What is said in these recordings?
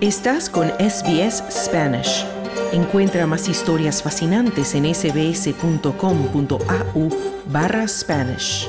Estás con SBS Spanish. Encuentra más historias fascinantes en sbs.com.au/Spanish.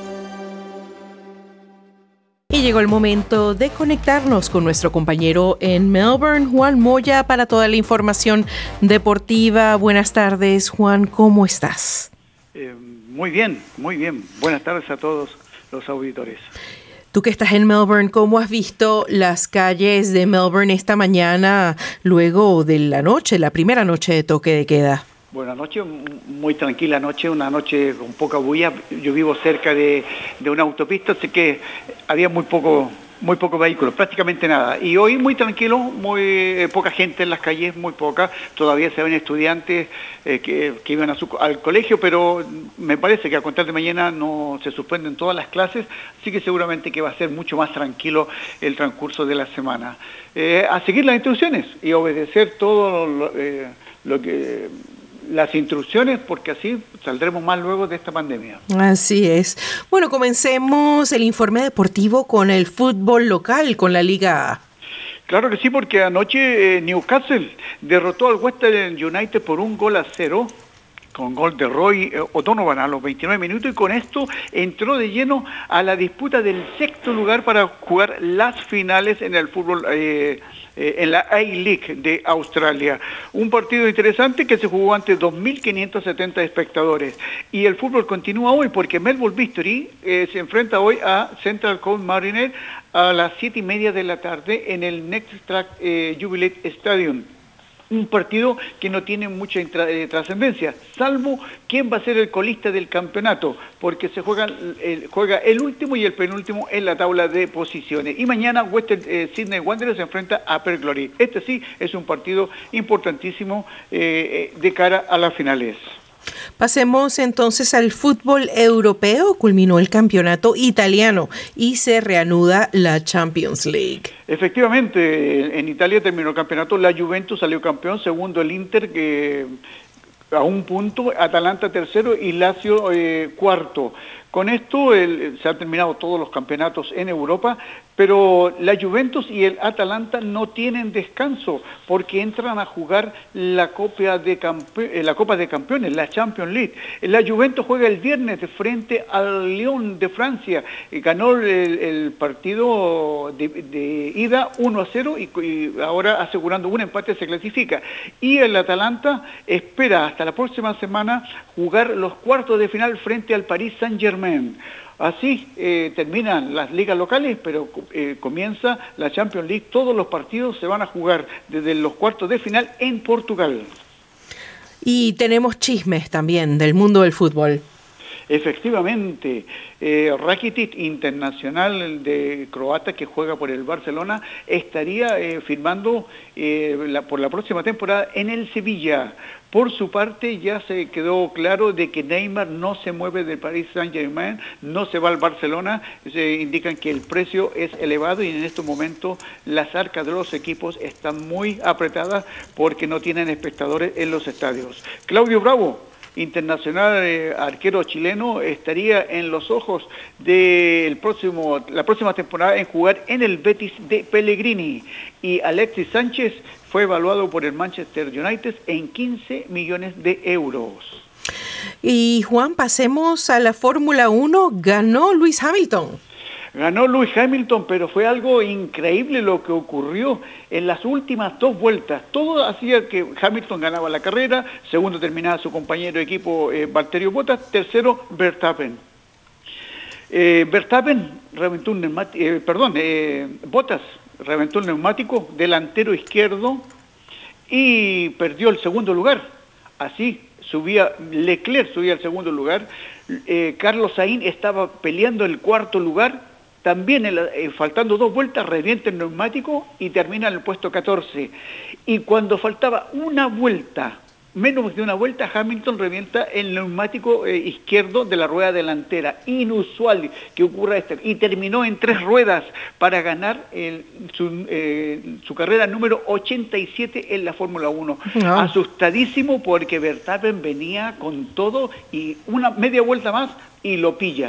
Y llegó el momento de conectarnos con nuestro compañero en Melbourne, Juan Moya, para toda la información deportiva. Buenas tardes, Juan, ¿cómo estás? Muy bien, muy bien. Buenas tardes a todos los auditores. Tú que estás en Melbourne, ¿cómo has visto las calles de Melbourne esta mañana luego de la primera noche de toque de queda? Buenas noches, muy tranquila noche, una noche con poca bulla. Yo vivo cerca de una autopista, así que había muy poco vehículos, prácticamente nada. Y hoy muy tranquilo, muy poca gente en las calles, muy poca. Todavía se ven estudiantes que iban al colegio, pero me parece que a contar de mañana no se suspenden todas las clases, así que seguramente que va a ser mucho más tranquilo el transcurso de la semana. A seguir las instrucciones y obedecer todo lo que... las instrucciones, porque así saldremos más luego de esta pandemia. Así es. Bueno, comencemos el informe deportivo con el fútbol local, con la Liga A. Claro que sí, porque anoche Newcastle derrotó al Western United por 1-0, con gol de Roy O'Donovan a los 29 minutos, y con esto entró de lleno a la disputa del sexto lugar para jugar las finales en el fútbol en la A-League de Australia. Un partido interesante que se jugó ante 2.570 espectadores. Y el fútbol continúa hoy porque Melbourne Victory se enfrenta hoy a Central Coast Mariners a las 7:30 de la tarde en el Next Track Jubilee Stadium. Un partido que no tiene mucha trascendencia, salvo quién va a ser el colista del campeonato, porque se juega el último y el penúltimo en la tabla de posiciones. Y mañana Western Sydney Wanderers se enfrenta a Perth Glory. Este sí es un partido importantísimo de cara a las finales. Pasemos entonces al fútbol europeo. Culminó el campeonato italiano y se reanuda la Champions League. Efectivamente, en Italia terminó el campeonato, la Juventus salió campeón, segundo el Inter a 1 punto, Atalanta tercero y Lazio cuarto. Con esto se han terminado todos los campeonatos en Europa, pero la Juventus y el Atalanta no tienen descanso porque entran a jugar la Copa de Campeones, la Champions League. La Juventus juega el viernes frente al Lyon de Francia. Ganó el partido de ida 1-0 y ahora asegurando un empate se clasifica. Y el Atalanta espera hasta la próxima semana jugar los cuartos de final frente al Paris Saint-Germain. Así terminan las ligas locales, pero comienza la Champions League. Todos los partidos se van a jugar desde los cuartos de final en Portugal. Y tenemos chismes también del mundo del fútbol. Efectivamente, Rakitic, internacional de croata que juega por el Barcelona, estaría firmando por la próxima temporada en el Sevilla. Por su parte, ya se quedó claro de que Neymar no se mueve del Paris Saint-Germain, no se va al Barcelona. Se indican que el precio es elevado y en estos momentos las arcas de los equipos están muy apretadas porque no tienen espectadores en los estadios. Claudio Bravo, internacional arquero chileno, estaría en los ojos de la próxima temporada en jugar en el Betis de Pellegrini. Y Alexis Sánchez fue evaluado por el Manchester United en 15 millones de euros. Y Juan, pasemos a la Fórmula 1. Ganó Lewis Hamilton. Ganó Lewis Hamilton, pero fue algo increíble lo que ocurrió en las últimas 2 vueltas. Todo hacía que Hamilton ganaba la carrera, segundo terminaba su compañero de equipo Valtteri Bottas, tercero Verstappen. Bottas reventó un neumático delantero izquierdo y perdió el segundo lugar. Así Leclerc subía al segundo lugar. Carlos Sainz estaba peleando el cuarto lugar. También faltando 2 vueltas revienta el neumático y termina en el puesto 14. Y cuando faltaba una vuelta, menos de una vuelta, Hamilton revienta el neumático izquierdo de la rueda delantera. Inusual que ocurra esto. Y terminó en 3 ruedas para ganar su carrera número 87 en la Fórmula 1. No. Asustadísimo porque Verstappen venía con todo y una media vuelta más y lo pilla.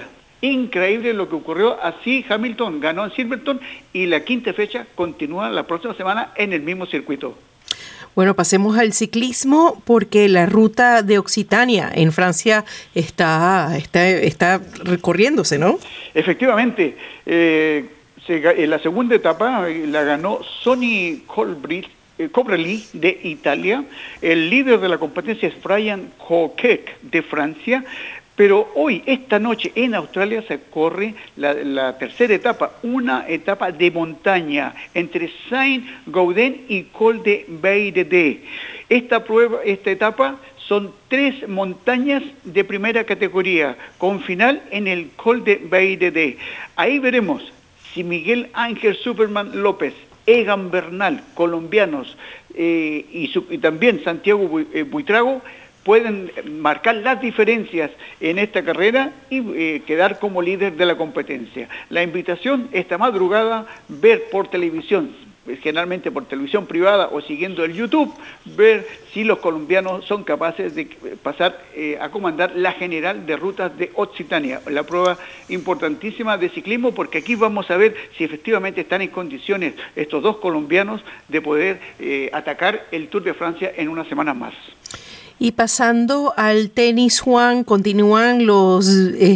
Increíble lo que ocurrió. Así Hamilton ganó en Silverstone y la quinta fecha continúa la próxima semana en el mismo circuito. Bueno, pasemos al ciclismo porque la ruta de Occitania en Francia está recorriéndose, ¿no? Efectivamente, la segunda etapa la ganó Sonny Colbrelli de Italia. El líder de la competencia es Brian Kokeck de Francia. Pero hoy, esta noche, en Australia se corre la tercera etapa, una etapa de montaña entre Saint-Gaudens y Col de Beirede. Esta etapa son 3 montañas de primera categoría, con final en el Col de Beirede. Ahí veremos si Miguel Ángel Superman López, Egan Bernal, colombianos, y también Santiago Buitrago, pueden marcar las diferencias en esta carrera y quedar como líder de la competencia. La invitación esta madrugada, ver por televisión, generalmente por televisión privada o siguiendo el YouTube, ver si los colombianos son capaces de pasar a comandar la general de rutas de Occitania, la prueba importantísima de ciclismo, porque aquí vamos a ver si efectivamente están en condiciones estos dos colombianos de poder atacar el Tour de Francia en una semana más. Y pasando al tenis, Juan, continúan los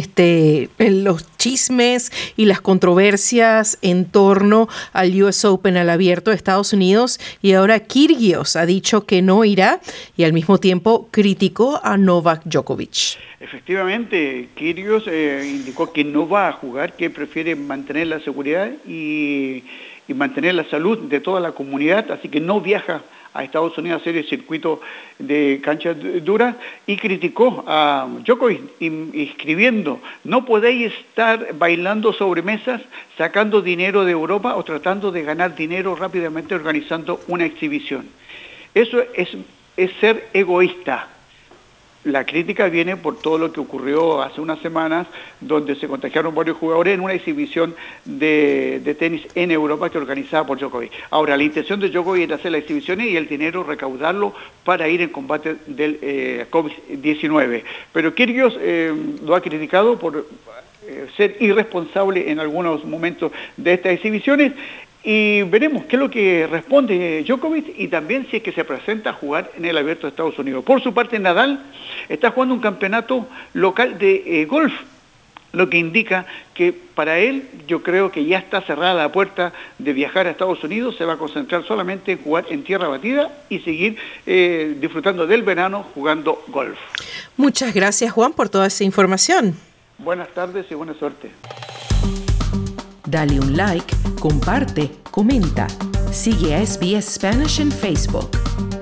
chismes y las controversias en torno al US Open, al Abierto de Estados Unidos, y ahora Kyrgios ha dicho que no irá y al mismo tiempo criticó a Novak Djokovic. Efectivamente, Kyrgios indicó que no va a jugar, que prefiere mantener la seguridad y mantener la salud de toda la comunidad, así que no viaja a Estados Unidos a hacer el circuito de canchas duras, y criticó a Djokovic escribiendo: no podéis estar bailando sobre mesas, sacando dinero de Europa o tratando de ganar dinero rápidamente organizando una exhibición. Eso es ser egoísta. La crítica viene por todo lo que ocurrió hace unas semanas, donde se contagiaron varios jugadores en una exhibición de tenis en Europa que organizaba por Djokovic. Ahora, la intención de Djokovic era hacer las exhibiciones y el dinero recaudarlo para ir en combate del COVID-19. Pero Kyrgios lo ha criticado por ser irresponsable en algunos momentos de estas exhibiciones. Y veremos qué es lo que responde Djokovic y también si es que se presenta a jugar en el Abierto de Estados Unidos. Por su parte, Nadal está jugando un campeonato local de golf, lo que indica que para él, yo creo que ya está cerrada la puerta de viajar a Estados Unidos, se va a concentrar solamente en jugar en tierra batida y seguir disfrutando del verano jugando golf. Muchas gracias, Juan, por toda esa información. Buenas tardes y buena suerte. Dale un like, comparte, comenta. Sigue a SBS Spanish en Facebook.